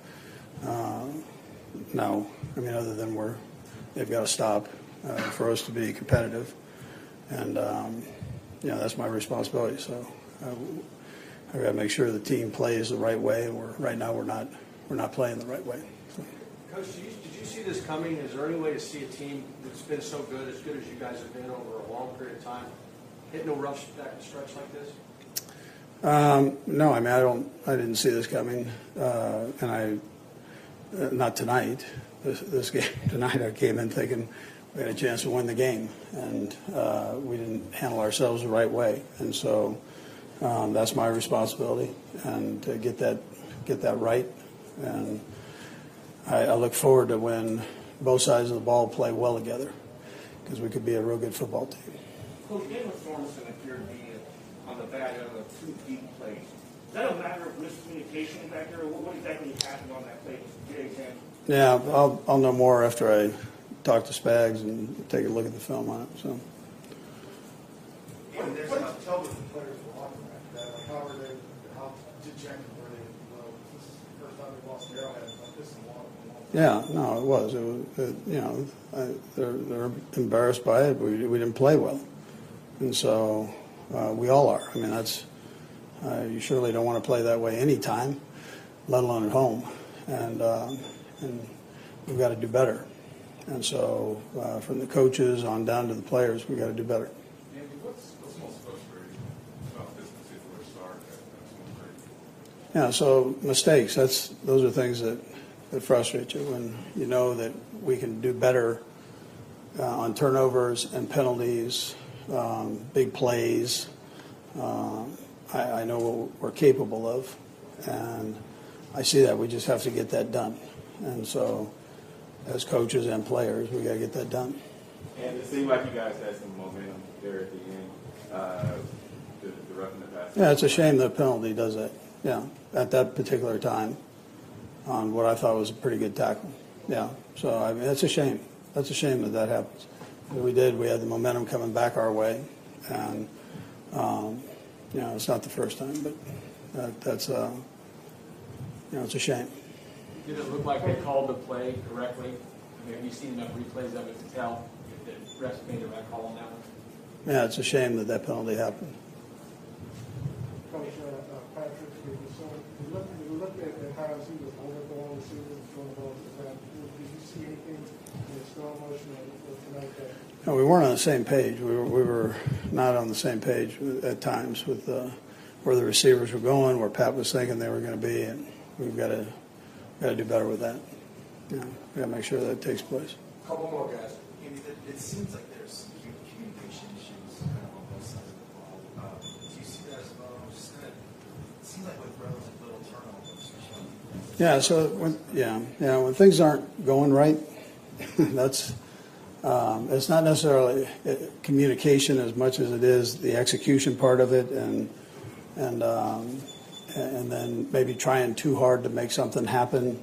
no. I mean, other than they've got to stop for us to be competitive, and that's my responsibility. So I've got to make sure the team plays the right way. And right now we're not playing the right way. So. Coach, did you see this coming? Is there any way to see a team that's been so good, as good as you guys have been over a long period of time, hitting a rough stretch like this? No, I mean I didn't see this coming, and not tonight. This game tonight, I came in thinking we had a chance to win the game, and we didn't handle ourselves the right way, and so that's my responsibility, and to get that right. And I look forward to when both sides of the ball play well together, because we could be a real good football team. Coach, David Thornton appeared to be on the back end of 2 deep plays. Is that a matter of miscommunication back there, or what exactly happened on that play? Yeah, I'll know more after I talk to Spags and take a look at the film on it. So. What did you tell the players were on that? Like how dejected were they? This is the first time they've lost Arrowhead like this in a while. Yeah, no, it was. They're embarrassed by it. We didn't play well, and so we all are. I mean, that's you surely don't want to play that way anytime, let alone at home, and we've got to do better. And so, from the coaches on down to the players, we've got to do better. Andy, what's most frustrating about this particular start? Yeah, so mistakes. Those are things that frustrate you when you know that we can do better on turnovers and penalties, big plays. I know what we're capable of, and I see that. We just have to get that done. And so, as coaches and players, we got to get that done. And it seemed like you guys had some momentum there at the end, the roughing the passer. Yeah, it's a shame the penalty does that. Yeah, at that particular time, on what I thought was a pretty good tackle. Yeah, so I mean, that's a shame. That's a shame that happens. But we had the momentum coming back our way, and it's not the first time, but that's it's a shame. Did it look like they called the play correctly? I mean, have you seen enough replays of it to tell if the refs made the right call on that one? Yeah, it's a shame that penalty happened. Coach Patrick, so you look at how he was overthrowing receivers and throwing balls to that. Did you see anything in the slow motion tonight that? No, we weren't on the same page. We were not on the same page at times with where the receivers were going, where Pat was thinking they were going to be, and we've got to do better with that. We got to make sure that takes place. A couple more guys. Andy, it seems like there's some communication issues kind of on both sides of the ball. Do you see that as well? Just kind of, it seems like with relative little turnovers. Yeah. So when things aren't going right, that's it's not necessarily communication as much as it is the execution part of it, and then maybe trying too hard to make something happen.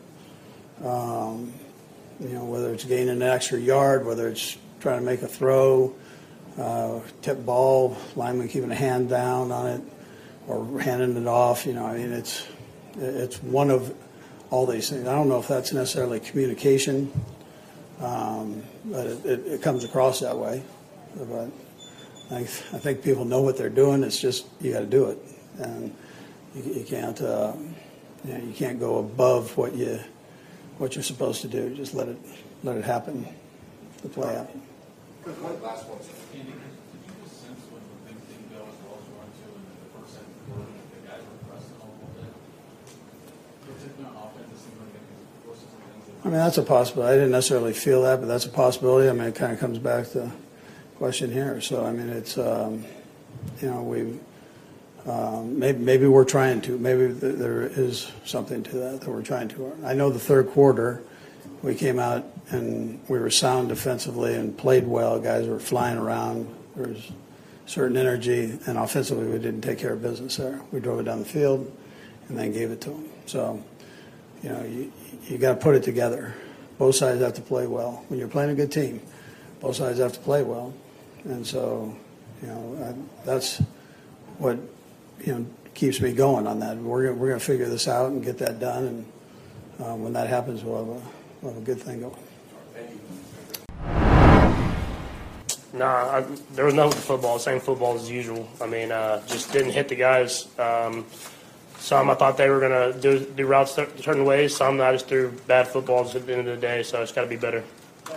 Whether it's gaining an extra yard, whether it's trying to make a throw, tip ball, lineman keeping a hand down on it, or handing it off. It's one of all these things. I don't know if that's necessarily communication, but it comes across that way. But I think people know what they're doing. It's just you got to do it, and you can't you can't go above what you're supposed to do. Just let it happen. The play happen. Last one. Andy, did you just sense when things didn't go as well as you wanted to in the first and third, that the guys were pressing a little bit? Particularly on offense, it seemed like it was forces and things. I mean, that's a possibility. I didn't necessarily feel that, but that's a possibility. I mean, it kind of comes back to the question here. So, I mean, it's maybe we're trying to. Maybe there is something to that we're trying to. I know the third quarter, we came out and we were sound defensively and played well. Guys were flying around. There was certain energy, and offensively we didn't take care of business there. We drove it down the field and then gave it to them. So you got to put it together. Both sides have to play well. When you're playing a good team, both sides have to play well. And so, that's what, keeps me going on that. We're going to figure this out and get that done. And when that happens, we'll have a good thing going. Nah, there was nothing for football. Same football as usual. I mean, just didn't hit the guys. Some I thought they were going to do routes certain ways. Some I just threw bad footballs at the end of the day, so it's got to be better.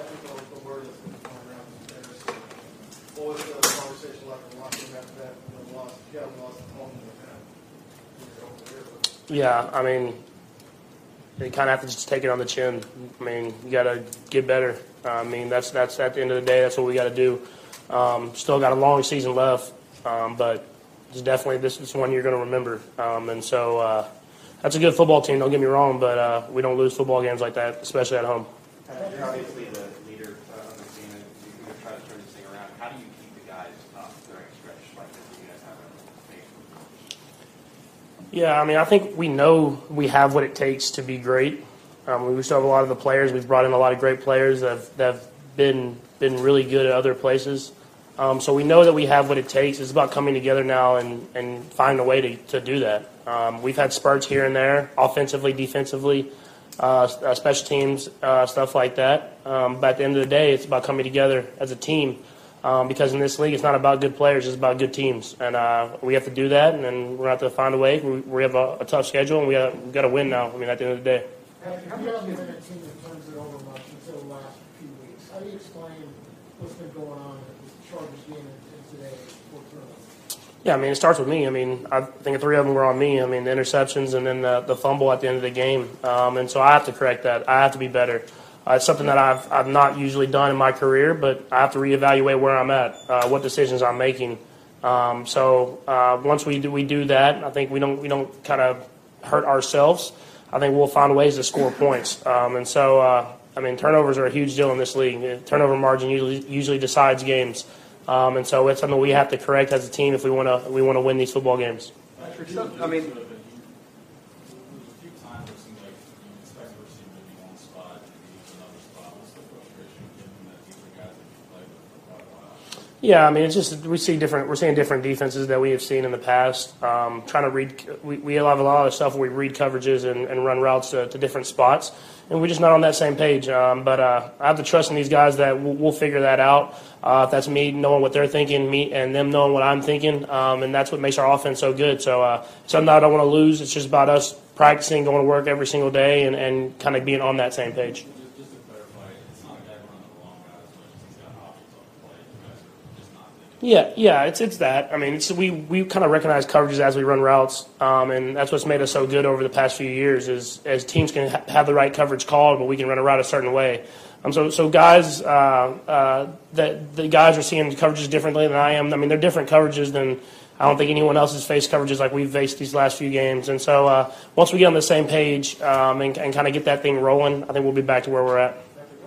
Yeah, I mean, you kind of have to just take it on the chin. I mean, you got to get better. I mean, that's at the end of the day, that's what we got to do. Still got a long season left, but it's definitely this is one you're going to remember. And so that's a good football team, don't get me wrong, but we don't lose football games like that, especially at home. You're obviously the leader on the team, and you're going to try to turn this thing around. How do you keep the guys up during a stretch like this that you guys haven't faced? Yeah, I mean, I think we know we have what it takes to be great. We still have a lot of the players. We've brought in a lot of great players that have been really good at other places. So we know that we have what it takes. It's about coming together now and finding a way to do that. We've had spurts here and there, offensively, defensively, special teams, stuff like that. But at the end of the day, it's about coming together as a team. Because in this league, it's not about good players, it's about good teams. And we have to do that, and then we're going to have to find a way. We have a tough schedule, and we've got to win now, I mean, at the end of the day. How do you have been a team that turns it over much until the last few weeks? How do you explain what's been going on with the Chargers game and today? Yeah, I mean, it starts with me. I mean, I think 3 of them were on me. I mean, the interceptions and then the fumble at the end of the game. And so I have to correct that. I have to be better. It's something that I've not usually done in my career, but I have to reevaluate where I'm at, what decisions I'm making. So once we do that, I think we don't kind of hurt ourselves. I think we'll find ways to score points. And so, I mean, turnovers are a huge deal in this league. Turnover margin usually decides games. And so it's something we have to correct as a team if we want to win these football games. I mean, yeah, I mean, it's just we're seeing different defenses that we have seen in the past. Trying to read, we have a lot of stuff where we read coverages and run routes to different spots, and we're just not on that same page. But I have to trust in these guys that we'll figure that out. If that's me knowing what they're thinking, me and them knowing what I'm thinking, and that's what makes our offense so good. So something I don't want to lose. It's just about us practicing, going to work every single day, and kind of being on that same page. Yeah, it's that. I mean, we kind of recognize coverages as we run routes, and that's what's made us so good over the past few years. Is as teams can have the right coverage called, but we can run a route a certain way. So guys, the guys are seeing coverages differently than I am. I mean, they're different coverages than I don't think anyone else has faced coverages like we've faced these last few games. And so once we get on the same page and kind of get that thing rolling, I think we'll be back to where we're at.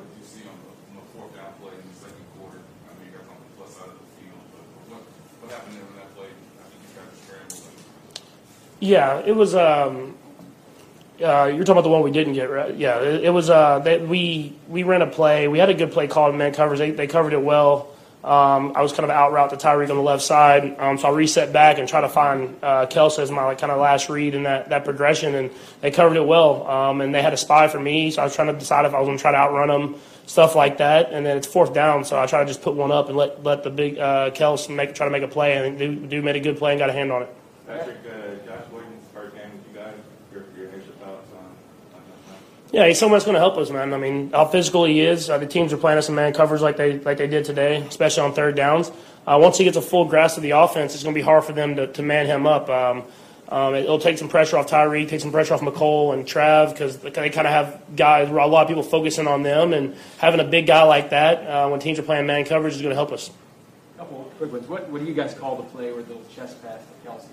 Yeah, it was. You're talking about the one we didn't get, right? Yeah, it was. We ran a play. We had a good play called man covers. They covered it well. I was kind of out route to Tyreek on the left side, so I reset back and try to find Kelsey as my kind of last read in that progression, and they covered it well. And they had a spy for me, so I was trying to decide if I was going to try to outrun them, stuff like that. And then it's 4th down, so I try to just put one up and let the big Kelsey try to make a play, and dude made a good play and got a hand on it. Patrick, Josh Williams' first game with you guys. Your initial thoughts on that? Yeah, he's someone that's going to help us, man. I mean, how physical he is. The teams are playing us in man covers like they did today, especially on 3rd downs. Once he gets a full grasp of the offense, it's going to be hard for them to man him up. It'll take some pressure off Tyreek, take some pressure off McCole and Trav, because they kind of have guys where a lot of people focusing on them, and having a big guy like that when teams are playing man coverage is going to help us. A couple of quick ones. What do you guys call the play where the chest pass to Kelsey?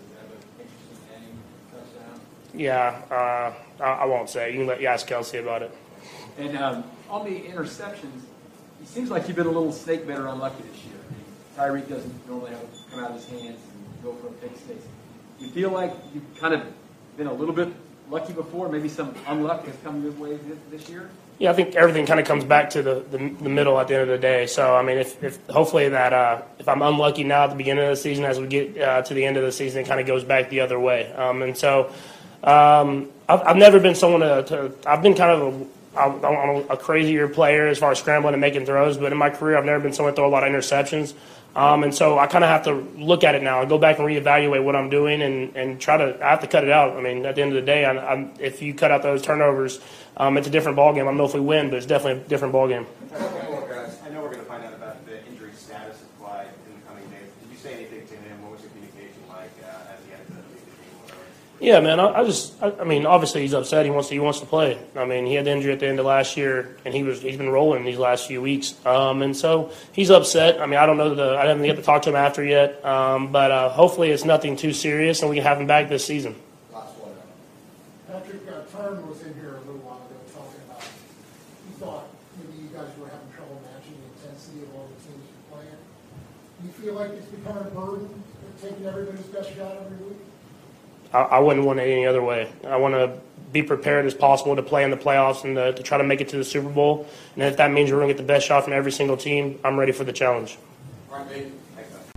Yeah, I won't say. You can ask Kelsey about it. And on the interceptions, it seems like you've been a little snake bit or unlucky this year. I mean, Tyreek doesn't normally have it come out of his hands and go for a pick six. You feel like you've kind of been a little bit lucky before, maybe some unluck has come your way this year? Yeah, I think everything kind of comes back to the middle at the end of the day. So, I mean, if hopefully that if I'm unlucky now at the beginning of the season, as we get to the end of the season, it kind of goes back the other way. And so I've never been someone I've been kind of I'm a crazier player as far as scrambling and making throws, but in my career, I've never been someone to throw a lot of interceptions. And so I kind of have to look at it now and go back and reevaluate what I'm doing and I have to cut it out. I mean, at the end of the day, if you cut out those turnovers, it's a different ballgame. I don't know if we win, but it's definitely a different ballgame. I know we're going to find out about the injury status of Clyde in the coming days. Did you say anything to him? What was the communication like as he had to leave the game? Whatever? Yeah, man. I mean, obviously he's upset. He wants to play. I mean, he had the injury at the end of last year, and he's been rolling these last few weeks. And so he's upset. I mean, I don't know I haven't get to talk to him after yet. But hopefully it's nothing too serious, and we can have him back this season. Patrick, Turn was in here a little while ago talking about he thought maybe you guys were having trouble matching the intensity of all the teams you're playing. Do you feel like it's becoming a burden, taking everybody's best shot every week? I wouldn't want it any other way. I want to be prepared as possible to play in the playoffs and to try to make it to the Super Bowl. And if that means we're going to get the best shot from every single team, I'm ready for the challenge. All right, Nate. Thanks, man.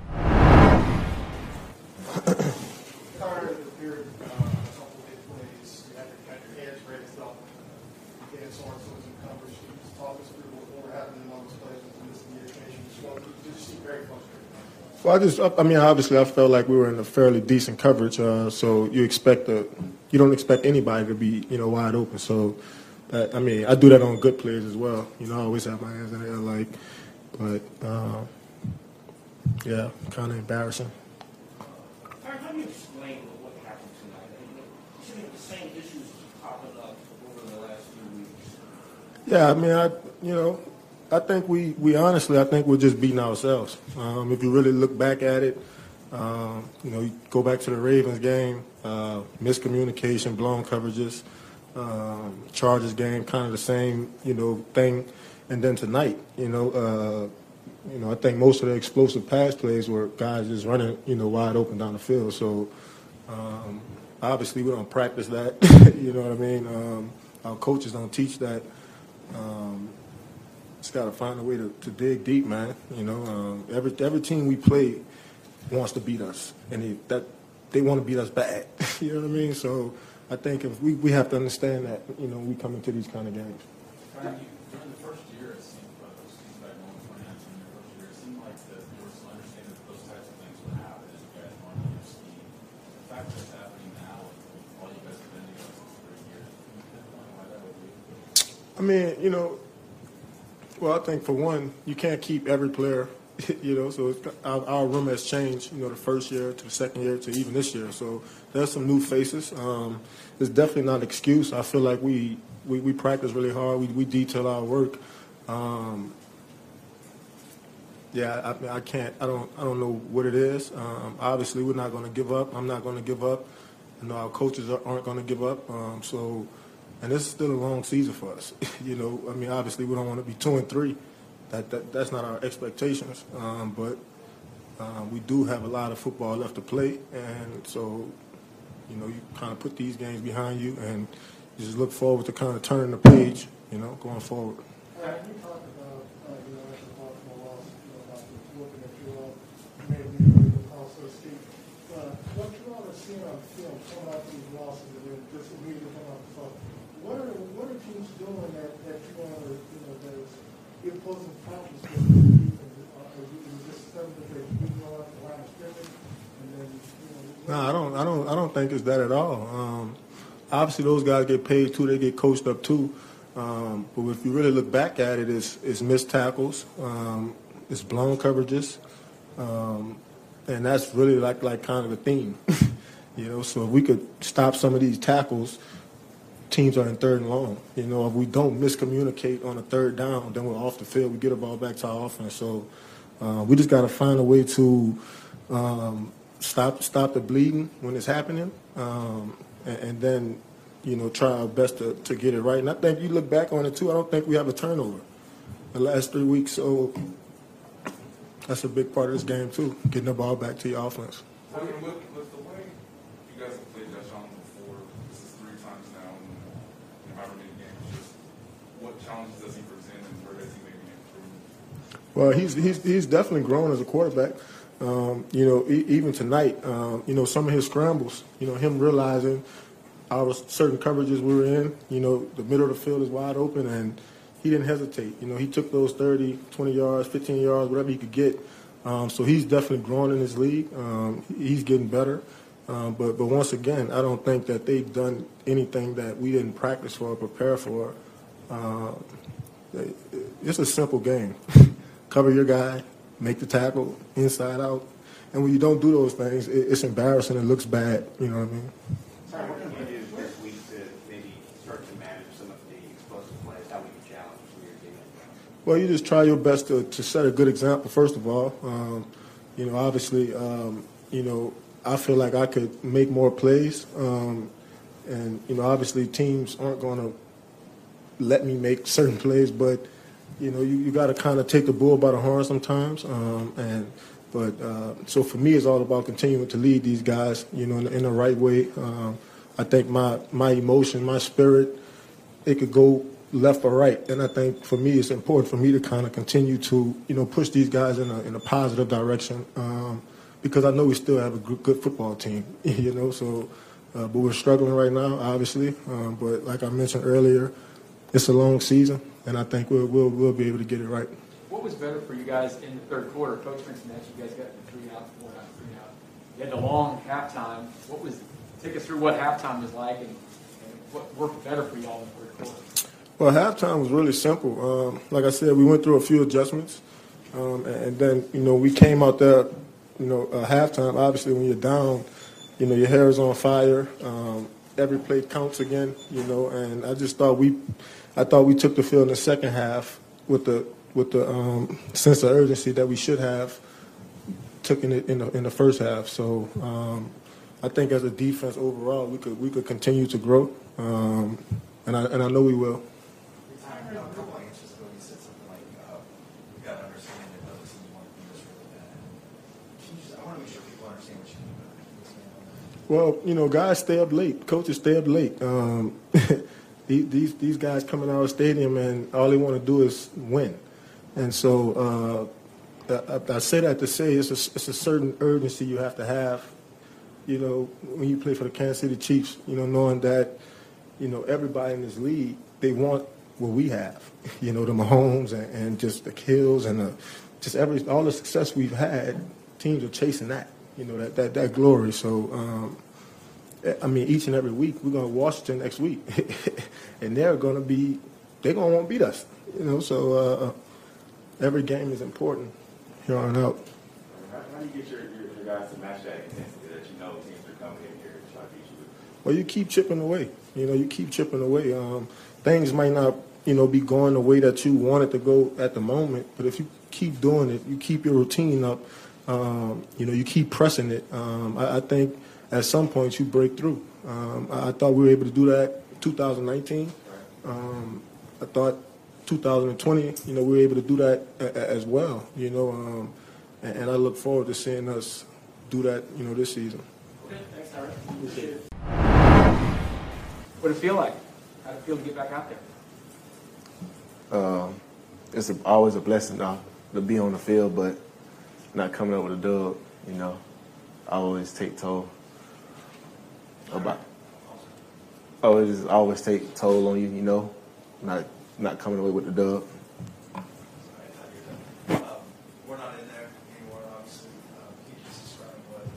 Connor appeared a couple of big plays. You had your hands raised up. You can't sort some coverage. Can you just talk us through what happened in those plays with the miscommunication? You just seem very frustrated. Well, obviously, I felt like we were in a fairly decent coverage. So you don't expect anybody to be, wide open. So, I do that on good plays as well. I always have my hands in the air, yeah, kind of embarrassing. How do you explain what happened tonight? You said the same issues popping up over the last few weeks. Yeah, I think I think we're just beating ourselves. If you really look back at it, you go back to the Ravens game, miscommunication, blown coverages, Chargers game, kind of the same, thing. And then tonight, I think most of the explosive pass plays were guys just running, wide open down the field. So obviously we don't practice that, you know what I mean? Our coaches don't teach that. Just got to find a way to dig deep, man. Every team we play wants to beat us, and they want to beat us bad. You know what I mean? So I think if we have to understand that, we come into these kind of games. During the first year, it seemed back when we were in the first year, it seemed like there was some understanding that those types of things would happen as you guys were on your scheme. The fact that it's happening now, all you guys have been together for 3 years, can you pinpoint why that would be? Well, I think for one, you can't keep every player, so our room has changed, the first year to the second year to even this year. So there's some new faces. It's definitely not an excuse. I feel like we practice really hard. We detail our work. I don't know what it is. Obviously, we're not going to give up. I'm not going to give up. Our coaches aren't going to give up. And this is still a long season for us. Obviously we don't want to be 2-3. That's not our expectations. But we do have a lot of football left to play, and so you kind of put these games behind you, and you just look forward to kind of turning the page, going forward. You talked about after the Baltimore loss, about looking at your maybe also Steve. What you all are seeing on film coming out these losses and then just immediately coming out the phone. What are teams doing that you all are, that is imposing practice for the defense? Are you just stuff that they're beating on the line of scrimmage and then No, I don't think it's that at all. Obviously those guys get paid too, they get coached up too. But if you really look back at it, it's missed tackles, it's blown coverages, and that's really like kind of the theme. So if we could stop some of these tackles, teams are in 3rd and long. If we don't miscommunicate on a 3rd down, then we're off the field. We get the ball back to our offense. So we just got to find a way to stop the bleeding when it's happening, and then try our best to get it right. And I think you look back on it too. I don't think we have a turnover the last 3 weeks. So that's a big part of this game too, getting the ball back to your offense. With the way you guys have played Deshaun before, this is 3 times challenges does he present, and where does he maybe improve? Well, he's definitely grown as a quarterback. Even tonight, some of his scrambles, him realizing our certain coverages we were in, the middle of the field is wide open, and he didn't hesitate. He took those 30, 20 yards, 15 yards, whatever he could get. So he's definitely growing in his league. He's getting better. But once again, I don't think that they've done anything that we didn't practice for or prepare for. It's a simple game. Cover your guy, make the tackle, inside out. And when you don't do those things, it's embarrassing. It looks bad. You know what I mean? Sorry, what can you do this week to maybe start to manage some of the explosive plays? How we can challenge some of your team? Well, you just try your best to set a good example, first of all. Obviously, I feel like I could make more plays. Obviously teams aren't going to let me make certain plays, but, you got to kind of take the bull by the horn sometimes. So for me, it's all about continuing to lead these guys, in the right way. I think my emotion, my spirit, it could go left or right. And I think for me, it's important for me to kind of continue to, push these guys in a positive direction. Because I know we still have a good football team, but we're struggling right now, obviously. But like I mentioned earlier, it's a long season, and I think we'll be able to get it right. What was better for you guys in the third quarter? Coach mentioned that you guys got the 3 out, 4 out, 3 out. You had the long halftime. Take us through what halftime was like and what worked better for y'all in the third quarter? Well, halftime was really simple. Like I said, we went through a few adjustments, and then we came out there. Halftime, obviously, when you're down, your hair is on fire. Every play counts again, and I just thought we took the field in the second half with the sense of urgency that we should have taken it in the first half. So I think as a defense overall, we could continue to grow, and I know we will. Well, guys stay up late. Coaches stay up late. These guys come in our stadium and all they want to do is win. And so I say that to say it's a certain urgency you have to have, when you play for the Kansas City Chiefs, knowing that, everybody in this league, they want what we have, the Mahomes and just the kills and all the success we've had, teams are chasing that. That glory. So, each and every week we're going to Washington next week, and they're going to want to beat us. So every game is important here on out. How do you get your guys to match that intensity that teams are coming in here to try to beat you with? Well, you keep chipping away. You keep chipping away. Things might not, be going the way that you want it to go at the moment, but if you keep doing it, you keep your routine up. You keep pressing it. I think at some point you break through. I thought we were able to do that 2019. I thought 2020, we were able to do that as well, and I look forward to seeing us do that, this season. Okay, thanks, Tyler. What did it feel like? How did it feel to get back out there? It's always a blessing to be on the field, but not coming up with a dub, I always take toll it just always take toll on you, not coming away with the dub. We're not in there anymore, obviously. Can you just describe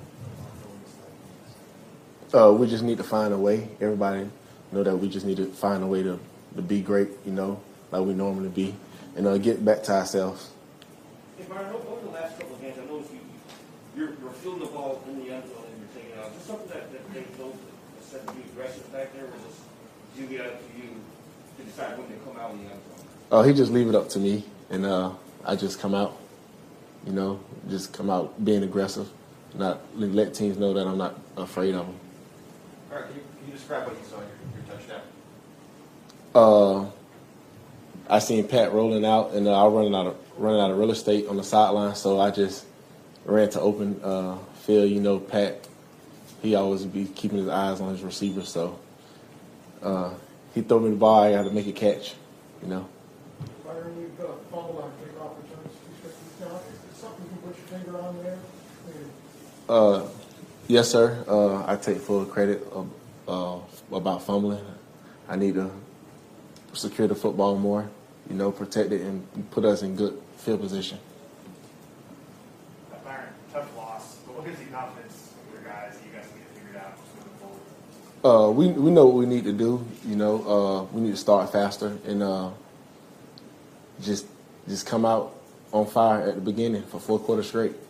what We just need to find a way. Everybody know that we just need to find a way to be great, like we normally be, and get back to ourselves. Hey, Byron, over the last couple of games, I noticed you're fielding the ball in the end zone and you're taking it out. Is this something that they told said to be aggressive back there, or is this you get up to you to decide when they come out in the end zone? He just leave it up to me, and I just come out, just come out being aggressive, not let teams know that I'm not afraid of them. All right, can you describe what you saw in your touchdown? I seen Pat rolling out, and I running out of real estate on the sideline, so I just ran to open field. Pat, he always be keeping his eyes on his receiver, so he threw me the ball. I got to make a catch, Byron, you've fumbled on kickoff returns. Now, is there something you can put your finger on there? Yes, sir. I take full credit about fumbling. I need to secure the football more, protect it and put us in good field position. Byron, tough loss, but what gives you confidence with your guys that you guys can get figured out moving forward? We know what we need to do. We need to start faster and just come out on fire at the beginning for 4 quarters straight.